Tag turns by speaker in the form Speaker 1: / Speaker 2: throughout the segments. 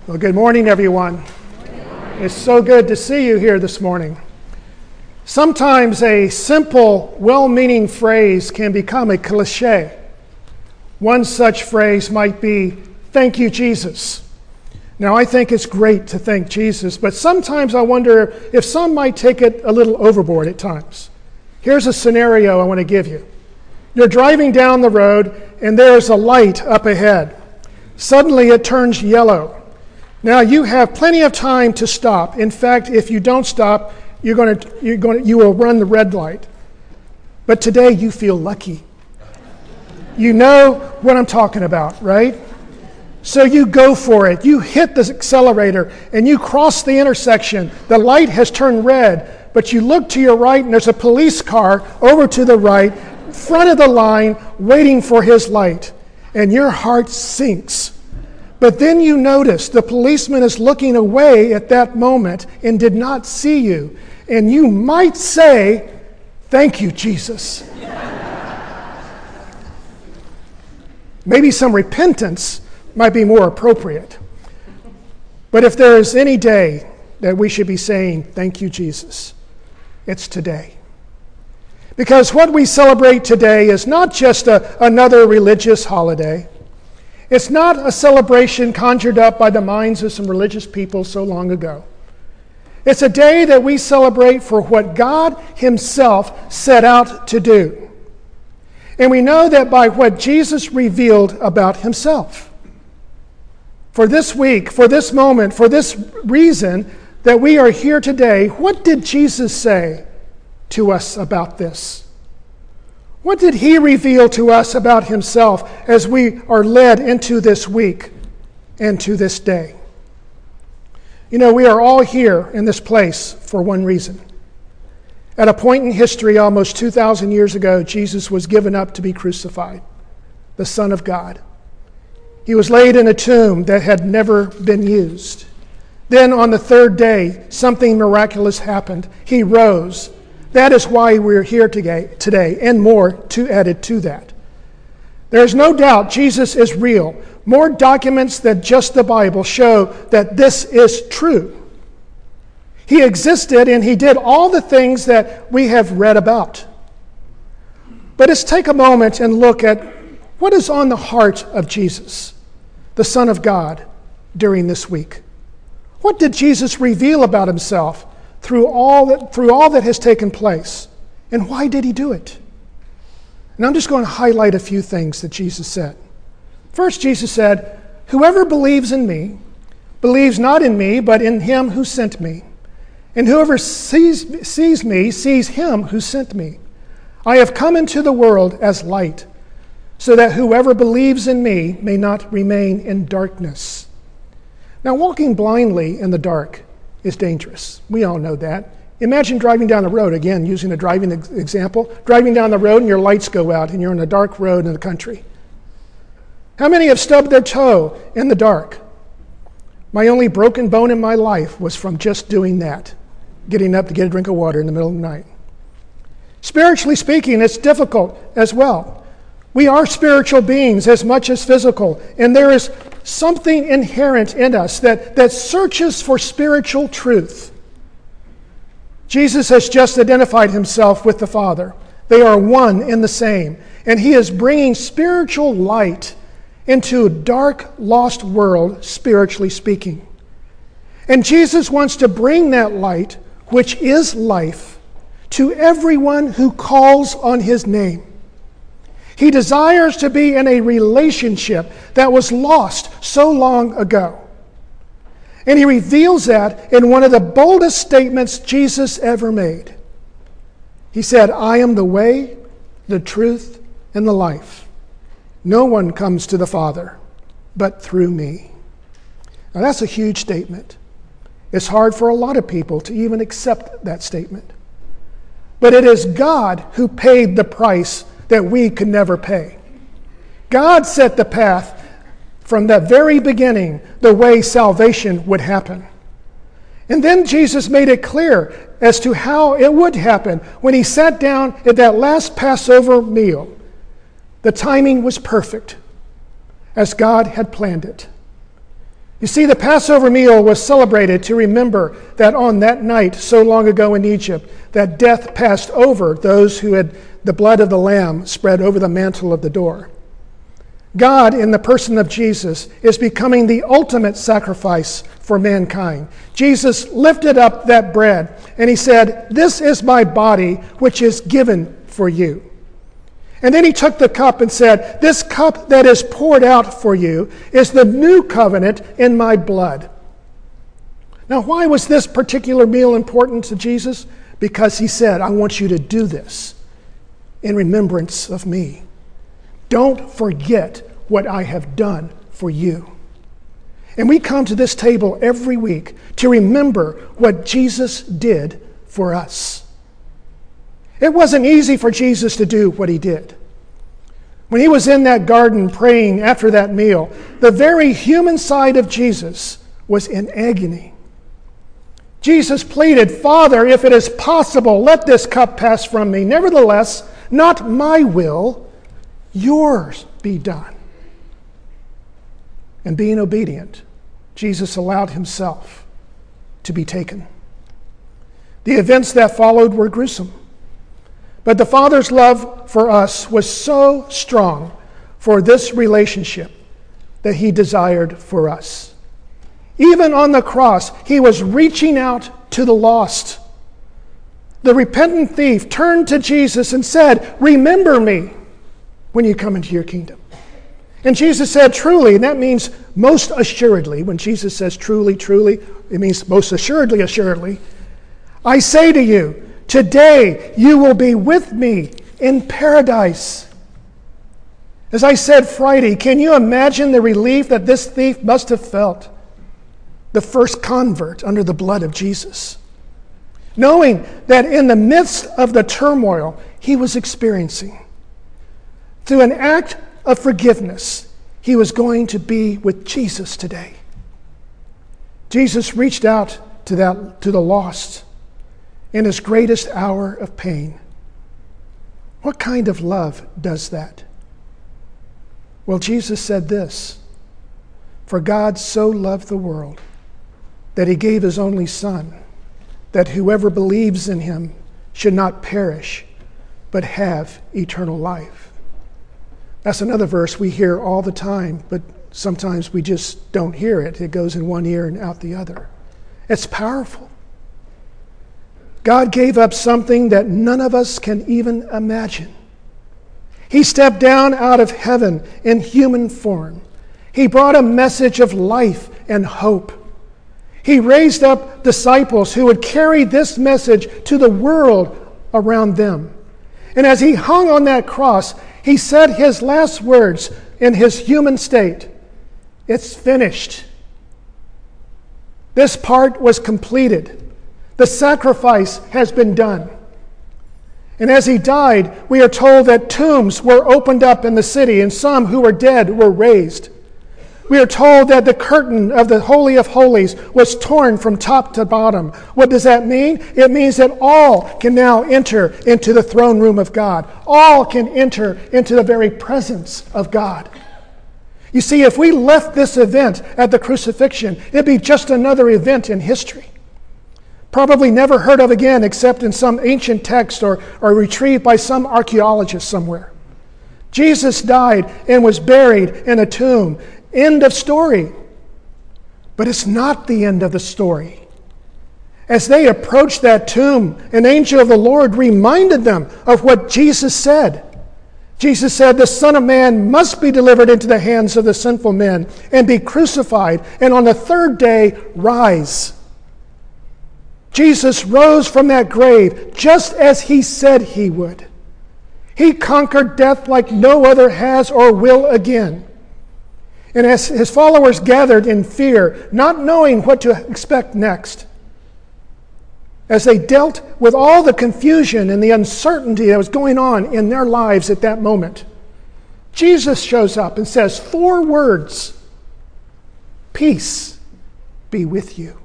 Speaker 1: Well, good morning, everyone. It's so good to see you here this morning. Sometimes a simple, well-meaning phrase can become a cliche. One such phrase might be, "Thank you, Jesus." Now, I think it's great to thank Jesus, but sometimes I wonder if some might take it a little overboard at times. Here's a scenario I want to give you. You're driving down the road, and there's a light up ahead. Suddenly, it turns yellow. Now you have plenty of time to stop. In fact, if you don't stop, you will run the red light. But today you feel lucky. You know what I'm talking about, right? So you go for it. You hit the accelerator and you cross the intersection. The light has turned red, but you look to your right and there's a police car over to the right, front of the line, waiting for his light. And your heart sinks. But then you notice the policeman is looking away at that moment and did not see you. And you might say, "Thank you, Jesus." Maybe some repentance might be more appropriate. But if there is any day that we should be saying, "Thank you, Jesus," it's today. Because what we celebrate today is not just another religious holiday. It's not a celebration conjured up by the minds of some religious people so long ago. It's a day that we celebrate for what God Himself set out to do. And we know that by what Jesus revealed about Himself. For this week, for this moment, for this reason that we are here today, what did Jesus say to us about this? What did He reveal to us about Himself as we are led into this week and to this day? You know, we are all here in this place for one reason. At a point in history almost 2,000 years ago, Jesus was given up to be crucified, the Son of God. He was laid in a tomb that had never been used. Then on the third day, something miraculous happened. He rose. That is why we're here today, and more added to that. There's no doubt Jesus is real. More documents than just the Bible show that this is true. He existed and He did all the things that we have read about. But let's take a moment and look at what is on the heart of Jesus, the Son of God, during this week. What did Jesus reveal about Himself through all that has taken place? And why did He do it? And I'm just going to highlight a few things that Jesus said. First, Jesus said, "Whoever believes in me, believes not in me, but in Him who sent me. And whoever sees me, sees Him who sent me. I have come into the world as light, so that whoever believes in me may not remain in darkness." Now, walking blindly in the dark is dangerous. We all know that. Imagine driving down the road, again, using a driving example, driving down the road and your lights go out and you're on a dark road in the country. How many have stubbed their toe in the dark? My only broken bone in my life was from just doing that, getting up to get a drink of water in the middle of the night. Spiritually speaking, it's difficult as well. We are spiritual beings as much as physical, and there is something inherent in us that searches for spiritual truth. Jesus has just identified Himself with the Father. They are one in the same, and He is bringing spiritual light into a dark, lost world, spiritually speaking. And Jesus wants to bring that light, which is life, to everyone who calls on His name. He desires to be in a relationship that was lost so long ago. And He reveals that in one of the boldest statements Jesus ever made. He said, "I am the way, the truth, and the life. No one comes to the Father but through me." Now that's a huge statement. It's hard for a lot of people to even accept that statement. But it is God who paid the price that we could never pay. God set the path from the very beginning, the way salvation would happen. And then Jesus made it clear as to how it would happen when He sat down at that last Passover meal. The timing was perfect, as God had planned it. You see, the Passover meal was celebrated to remember that on that night, so long ago in Egypt, that death passed over those who had the blood of the Lamb spread over the mantle of the door. God, in the person of Jesus, is becoming the ultimate sacrifice for mankind. Jesus lifted up that bread and he said, "This is my body, which is given for you." And then he took the cup and said, "This cup that is poured out for you is the new covenant in my blood." Now, why was this particular meal important to Jesus? Because he said, "I want you to do this in remembrance of me. Don't forget what I have done for you." And we come to this table every week to remember what Jesus did for us. It wasn't easy for Jesus to do what he did. When he was in that garden praying after that meal, the very human side of Jesus was in agony. Jesus pleaded, "Father, if it is possible, let this cup pass from me. Nevertheless, not my will, yours be done." And being obedient, Jesus allowed himself to be taken. The events that followed were gruesome. But the Father's love for us was so strong for this relationship that he desired for us. Even on the cross, he was reaching out to the lost. The repentant thief turned to Jesus and said, "Remember me when you come into your kingdom." And Jesus said, "Truly," and that means most assuredly. When Jesus says truly, truly, it means most assuredly, assuredly. "I say to you, today you will be with me in paradise." As I said Friday, can you imagine the relief that this thief must have felt? The first convert under the blood of Jesus. Knowing that in the midst of the turmoil he was experiencing, through an act of forgiveness, he was going to be with Jesus today. Jesus reached out to the lost in his greatest hour of pain. What kind of love does that? Well, Jesus said this, "For God so loved the world that he gave his only Son, that whoever believes in him should not perish, but have eternal life." That's another verse we hear all the time, but sometimes we just don't hear it. It goes in one ear and out the other. It's powerful. God gave up something that none of us can even imagine. He stepped down out of heaven in human form. He brought a message of life and hope. He raised up disciples who would carry this message to the world around them. And as he hung on that cross, he said his last words in his human state, "It's finished." This part was completed. The sacrifice has been done. And as he died, we are told that tombs were opened up in the city and some who were dead were raised. We are told that the curtain of the Holy of Holies was torn from top to bottom. What does that mean? It means that all can now enter into the throne room of God. All can enter into the very presence of God. You see, if we left this event at the crucifixion, it'd be just another event in history. Probably never heard of again except in some ancient text or retrieved by some archaeologist somewhere. Jesus died and was buried in a tomb. End of story. But it's not the end of the story. As they approached that tomb, an angel of the Lord reminded them of what Jesus said. Jesus said, "The Son of Man must be delivered into the hands of the sinful men and be crucified, and on the third day rise." Jesus rose from that grave just as he said he would. He conquered death like no other has or will again. And as his followers gathered in fear, not knowing what to expect next, as they dealt with all the confusion and the uncertainty that was going on in their lives at that moment, Jesus shows up and says 4 words, "Peace be with you."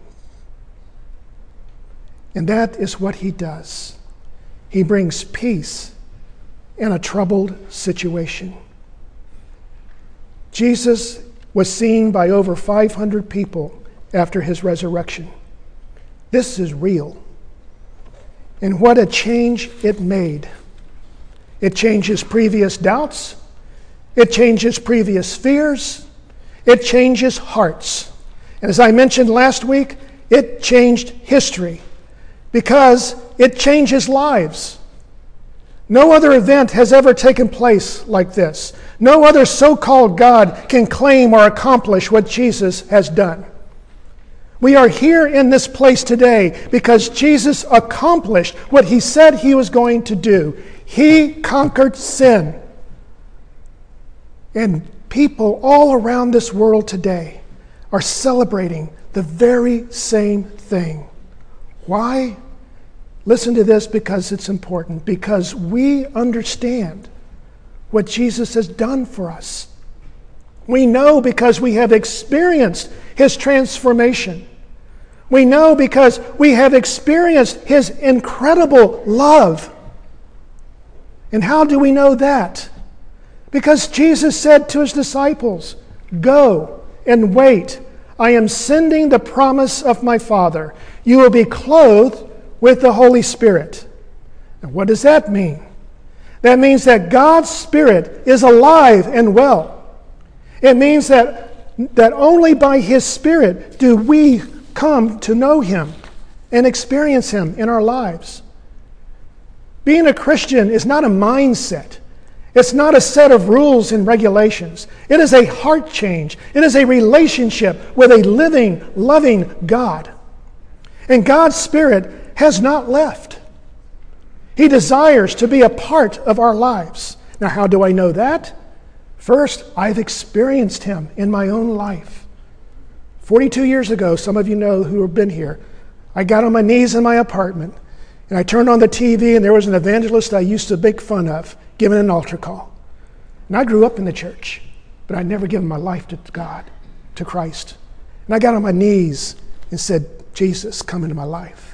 Speaker 1: And that is what he does. He brings peace in a troubled situation. Jesus was seen by over 500 people after his resurrection. This is real. And what a change it made. It changes previous doubts. It changes previous fears. It changes hearts. And as I mentioned last week, it changed history because it changes lives. No other event has ever taken place like this. No other so-called God can claim or accomplish what Jesus has done. We are here in this place today because Jesus accomplished what he said he was going to do. He conquered sin. And people all around this world today are celebrating the very same thing. Why? Listen to this because it's important. Because we understand what Jesus has done for us. We know because we have experienced his transformation. We know because we have experienced his incredible love. And how do we know that? Because Jesus said to his disciples, "Go and wait. I am sending the promise of my Father. You will be clothed with the Holy Spirit." And what does that mean? That means that God's Spirit is alive and well. It means that only by his Spirit do we come to know him and experience him in our lives. Being a Christian is not a mindset. It's not a set of rules and regulations. It is a heart change. It is a relationship with a living, loving God. And God's Spirit has not left. He desires to be a part of our lives. Now, how do I know that? First, I've experienced him in my own life. 42 years ago, some of you know who have been here, I got on my knees in my apartment, and I turned on the TV, and there was an evangelist I used to make fun of, giving an altar call. And I grew up in the church, but I'd never given my life to God, to Christ. And I got on my knees and said, "Jesus, come into my life."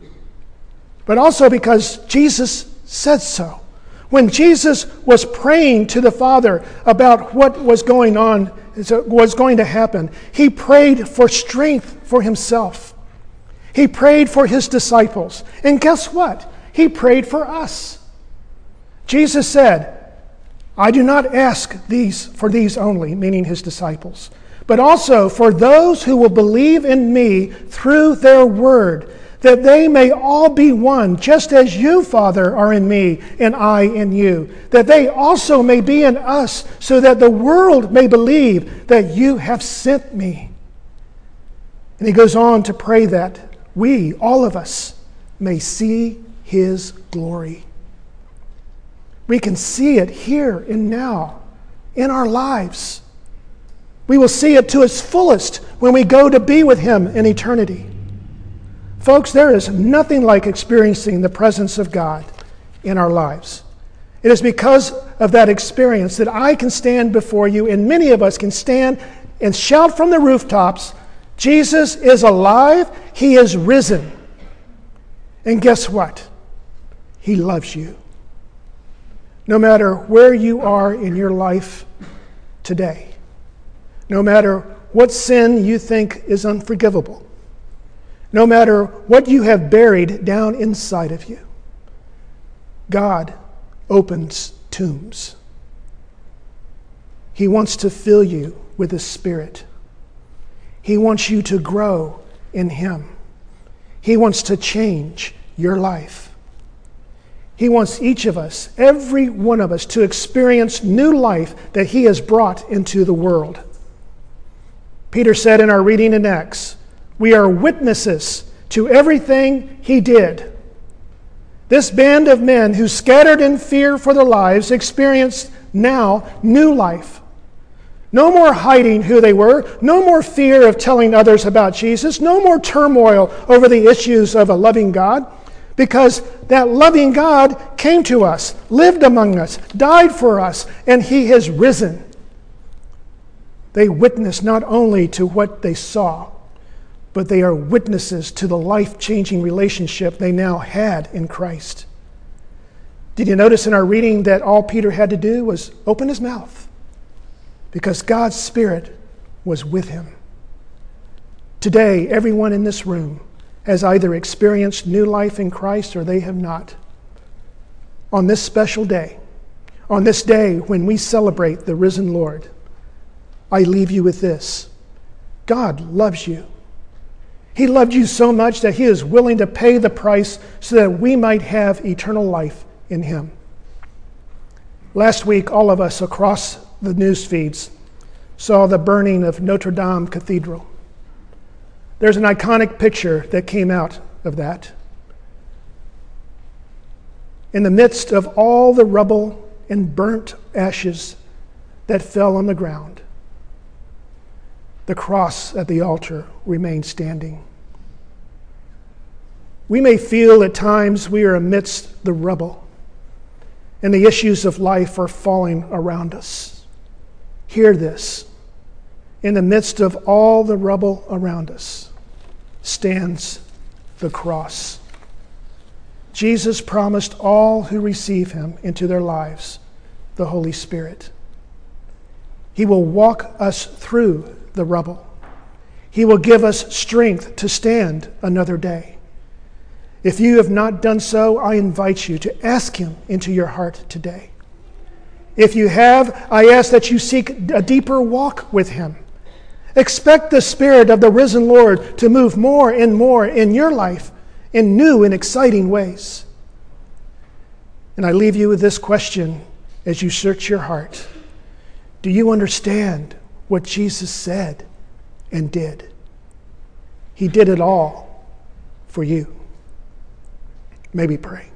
Speaker 1: But also because Jesus said so. When Jesus was praying to the Father about what was going on, was going to happen, he prayed for strength for himself. He prayed for his disciples. And guess what? He prayed for us. Jesus said, "I do not ask for these only," meaning his disciples, "but also for those who will believe in me through their word, that they may all be one, just as you, Father, are in me, and I in you, that they also may be in us, so that the world may believe that you have sent me." And he goes on to pray that we, all of us, may see his glory. We can see it here and now in our lives. We will see it to its fullest when we go to be with him in eternity. Folks, there is nothing like experiencing the presence of God in our lives. It is because of that experience that I can stand before you, and many of us can stand and shout from the rooftops, "Jesus is alive, he is risen." And guess what? He loves you. No matter where you are in your life today, no matter what sin you think is unforgivable, no matter what you have buried down inside of you, God opens tombs. He wants to fill you with his Spirit. He wants you to grow in him. He wants to change your life. He wants each of us, every one of us, to experience new life that he has brought into the world. Peter said in our reading in Acts, "We are witnesses to everything he did." This band of men who scattered in fear for their lives experienced now new life. No more hiding who they were, no more fear of telling others about Jesus, no more turmoil over the issues of a loving God, because that loving God came to us, lived among us, died for us, and he has risen. They witness not only to what they saw, but they are witnesses to the life-changing relationship they now had in Christ. Did you notice in our reading that all Peter had to do was open his mouth? Because God's Spirit was with him. Today, everyone in this room has either experienced new life in Christ or they have not. On this special day, on this day when we celebrate the risen Lord, I leave you with this. God loves you. He loved you so much that he is willing to pay the price so that we might have eternal life in him. Last week, all of us across the news feeds saw the burning of Notre Dame Cathedral. There's an iconic picture that came out of that. In the midst of all the rubble and burnt ashes that fell on the ground, the cross at the altar remained standing. We may feel at times we are amidst the rubble and the issues of life are falling around us. Hear this. In the midst of all the rubble around us stands the cross. Jesus promised all who receive him into their lives the Holy Spirit. He will walk us through the rubble. He will give us strength to stand another day. If you have not done so, I invite you to ask him into your heart today. If you have, I ask that you seek a deeper walk with him. Expect the Spirit of the risen Lord to move more and more in your life in new and exciting ways. And I leave you with this question as you search your heart. Do you understand what Jesus said and did? He did it all for you. May we pray.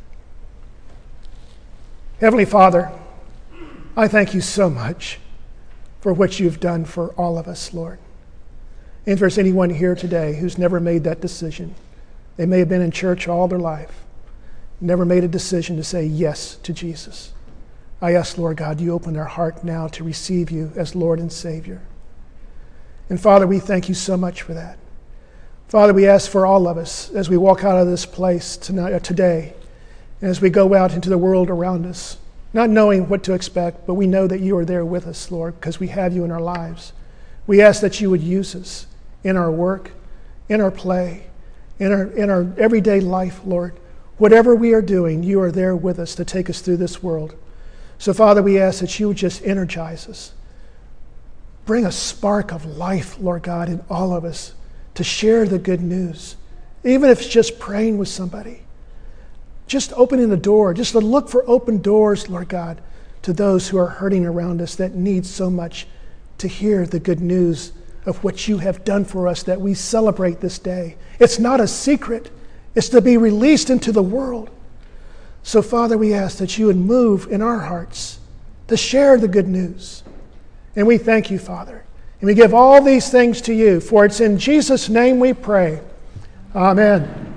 Speaker 1: Heavenly Father, I thank you so much for what you've done for all of us, Lord. And if there's anyone here today who's never made that decision, they may have been in church all their life, never made a decision to say yes to Jesus. I ask, Lord God, you open their heart now to receive you as Lord and Savior. And Father, we thank you so much for that. Father, we ask for all of us as we walk out of this place today, and as we go out into the world around us, not knowing what to expect, but we know that you are there with us, Lord, because we have you in our lives. We ask that you would use us in our work, in our play, in our everyday life, Lord. Whatever we are doing, you are there with us to take us through this world. So, Father, we ask that you would just energize us. Bring a spark of life, Lord God, in all of us to share the good news, even if it's just praying with somebody. Just opening the door, just to look for open doors, Lord God, to those who are hurting around us that need so much to hear the good news of what you have done for us that we celebrate this day. It's not a secret. It's to be released into the world. So, Father, we ask that you would move in our hearts to share the good news. And we thank you, Father. And we give all these things to you, for it's in Jesus' name we pray. Amen.